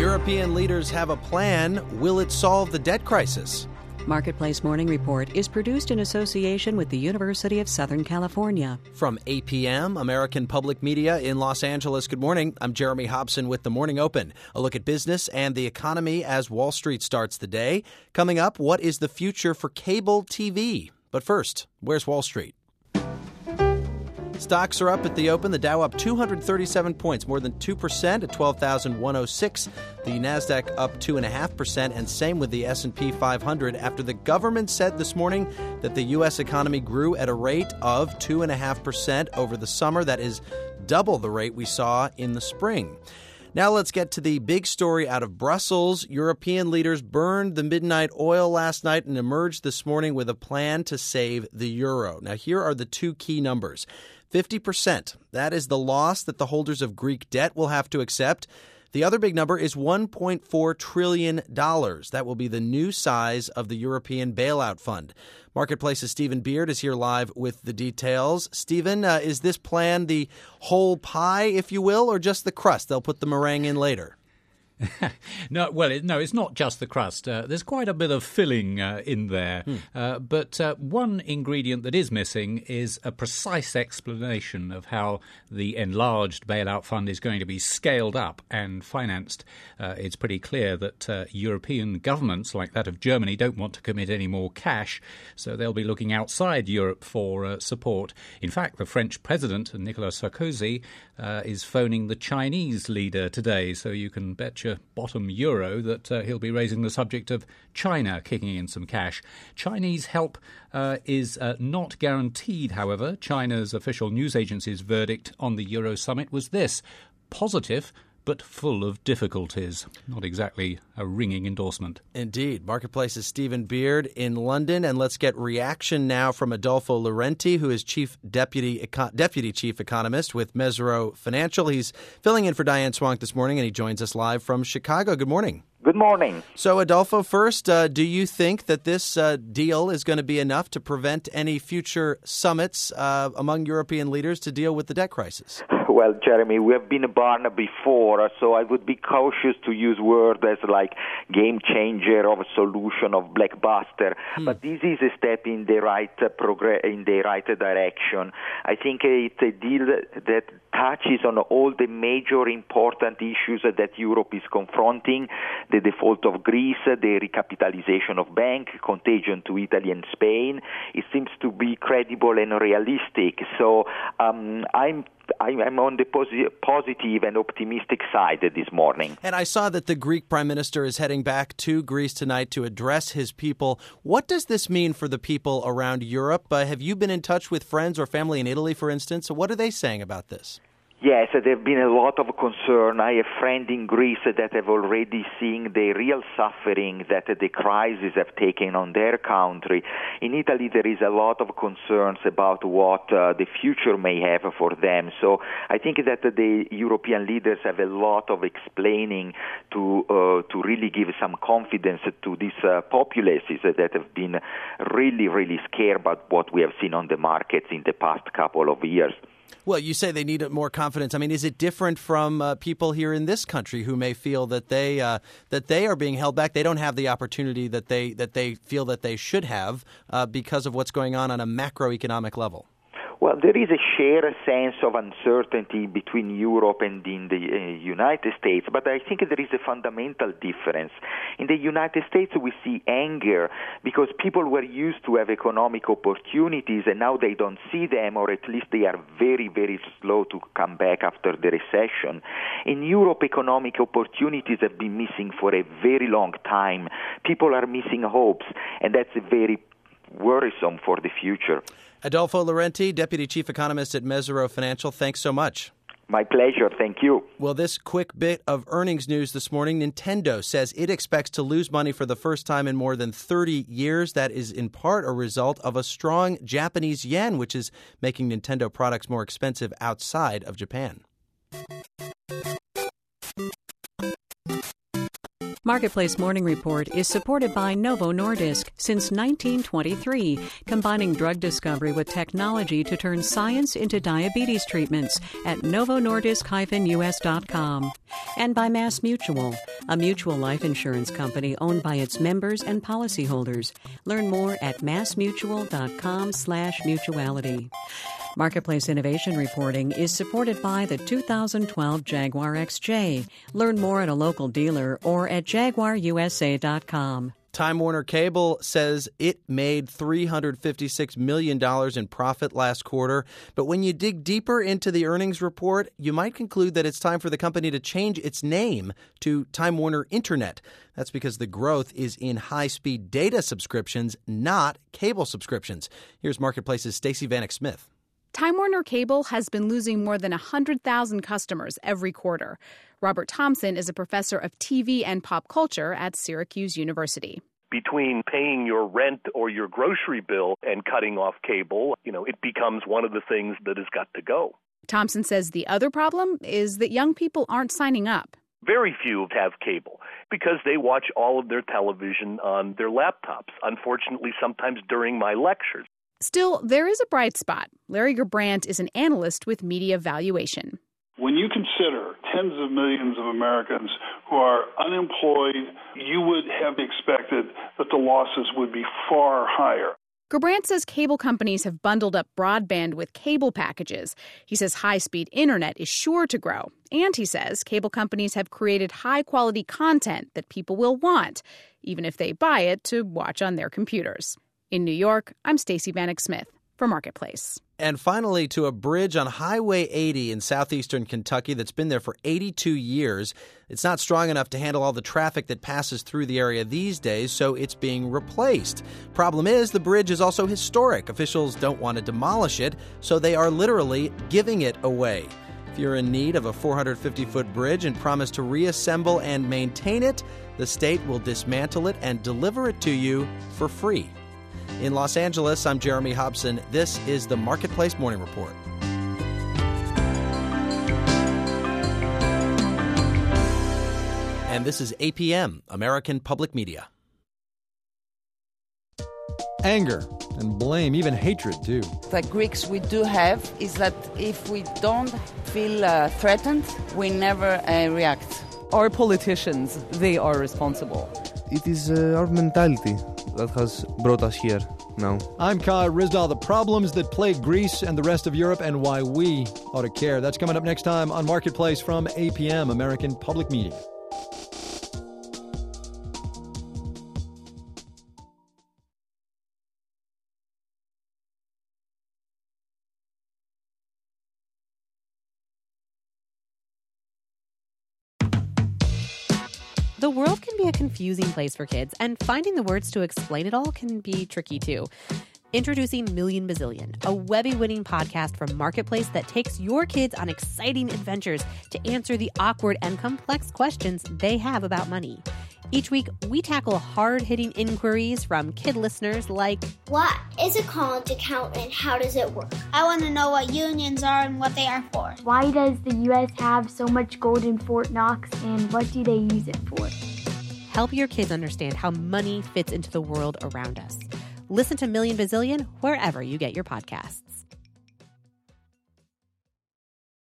European leaders have a plan. Will it solve the debt crisis? Marketplace Morning Report is produced in association with the University of Southern California. From APM, American Public Media in Los Angeles, good morning. I'm Jeremy Hobson with The Morning Open. A look at business and the economy as Wall Street starts the day. Coming up, what is the future for cable TV? But first, where's Wall Street? Stocks are up at the open. The Dow up 237 points, more than 2% at 12,106. The Nasdaq up 2.5%, and same with the S&P 500 after the government said this morning that the U.S. economy grew at a rate of 2.5% over the summer. That is double the rate we saw in the spring. Now let's get to the big story out of Brussels. European leaders burned the midnight oil last night and emerged this morning with a plan to save the euro. Now here are the two key numbers. 50%. That is the loss that the holders of Greek debt will have to accept. The other big number is $1.4 trillion. That will be the new size of the European bailout fund. Marketplace's Stephen Beard is here live with the details. Stephen, is this plan the whole pie, if you will, or just the crust? They'll put the meringue in later. No, it's not just the crust. There's quite a bit of filling in there. But one ingredient that is missing is a precise explanation of how the enlarged bailout fund is going to be scaled up and financed. It's pretty clear that European governments, like that of Germany, don't want to commit any more cash, so they'll be looking outside Europe for support. In fact, the French president, Nicolas Sarkozy, is phoning the Chinese leader today, so you can bet your bottom euro that he'll be raising the subject of China kicking in some cash. Chinese help is not guaranteed, however. China's official news agency's verdict on the Euro summit was this: positive, but full of difficulties. Not exactly a ringing endorsement. Indeed. Marketplace's Stephen Beard in London. And let's get reaction now from Adolfo Laurenti, who is Deputy Chief Economist with Mesirow Financial. He's filling in for Diane Swank this morning, and he joins us live from Chicago. Good morning. Good morning. So, Adolfo, first, do you think that this deal is going to be enough to prevent any future summits among European leaders to deal with the debt crisis? Well, Jeremy, we have been burned before, so I would be cautious to use words as like game changer, of solution, of blockbuster. But this is a step in the right direction. I think it's a deal that touches on all the major important issues that Europe is confronting: the default of Greece, the recapitalization of banks, contagion to Italy and Spain. It seems to be credible and realistic. So I'm on the positive and optimistic side this morning. And I saw that the Greek Prime Minister is heading back to Greece tonight to address his people. What does this mean for the people around Europe? Have you been in touch with friends or family in Italy, for instance? What are they saying about this? Yes, there have been a lot of concern. I have friends in Greece that have already seen the real suffering that the crisis have taken on their country. In Italy, there is a lot of concerns about what the future may have for them. So I think that the European leaders have a lot of explaining to really give some confidence to these populaces that have been really, really scared about what we have seen on the markets in the past couple of years. Well, you say they need more confidence. I mean, is it different from people here in this country who may feel that they are being held back? They don't have the opportunity that they feel that they should have because of what's going on a macroeconomic level. Well, there is a shared sense of uncertainty between Europe and in the United States, but I think there is a fundamental difference. In the United States, we see anger because people were used to have economic opportunities, and now they don't see them, or at least they are very, very slow to come back after the recession. In Europe, economic opportunities have been missing for a very long time. People are missing hopes, and that's very worrisome for the future. Adolfo Laurenti, Deputy Chief Economist at Mesirow Financial, thanks so much. My pleasure. Thank you. Well, this quick bit of earnings news this morning. Nintendo says it expects to lose money for the first time in more than 30 years. That is in part a result of a strong Japanese yen, which is making Nintendo products more expensive outside of Japan. Marketplace Morning Report is supported by Novo Nordisk since 1923, combining drug discovery with technology to turn science into diabetes treatments at novonordisk-us.com. And by Mass Mutual. a mutual life insurance company owned by its members and policyholders. Learn more at massmutual.com/mutuality. Marketplace Innovation Reporting is supported by the 2012 Jaguar XJ. Learn more at a local dealer or at jaguarusa.com. Time Warner Cable says it made $356 million in profit last quarter. But when you dig deeper into the earnings report, you might conclude that it's time for the company to change its name to Time Warner Internet. That's because the growth is in high-speed data subscriptions, not cable subscriptions. Here's Marketplace's Stacey Vanek Smith. Time Warner Cable has been losing more than 100,000 customers every quarter. Robert Thompson is a professor of TV and pop culture at Syracuse University. Between paying your rent or your grocery bill and cutting off cable, it becomes one of the things that has got to go. Thompson says the other problem is that young people aren't signing up. Very few have cable because they watch all of their television on their laptops, unfortunately, sometimes during my lectures. Still, there is a bright spot. Larry Gerbrandt is an analyst with Media Valuation. When you consider tens of millions of Americans who are unemployed, you would have expected that the losses would be far higher. Gerbrandt says cable companies have bundled up broadband with cable packages. He says high-speed internet is sure to grow. And he says cable companies have created high-quality content that people will want, even if they buy it to watch on their computers. In New York, I'm Stacey Vanek Smith for Marketplace. And finally, to a bridge on Highway 80 in southeastern Kentucky that's been there for 82 years. It's not strong enough to handle all the traffic that passes through the area these days, so it's being replaced. Problem is, the bridge is also historic. Officials don't want to demolish it, so they are literally giving it away. If you're in need of a 450-foot bridge and promise to reassemble and maintain it, the state will dismantle it and deliver it to you for free. In Los Angeles, I'm Jeremy Hobson. This is the Marketplace Morning Report. And this is APM, American Public Media. Anger and blame, even hatred, too. The Greeks we do have is that if we don't feel threatened, we never react. Our politicians, they are responsible. It is our mentality that has brought us here now. I'm Kai Rizdal. The problems that plague Greece and the rest of Europe and why we ought to care. That's coming up next time on Marketplace from APM, American Public Media. The world can be a confusing place for kids, and finding the words to explain it all can be tricky too. Introducing Million Bazillion, a Webby-winning podcast from Marketplace that takes your kids on exciting adventures to answer the awkward and complex questions they have about money. Each week, we tackle hard-hitting inquiries from kid listeners like, what is a college account and how does it work? I want to know what unions are and what they are for. Why does the U.S. have so much gold in Fort Knox and what do they use it for? Help your kids understand how money fits into the world around us. Listen to Million Bazillion wherever you get your podcasts.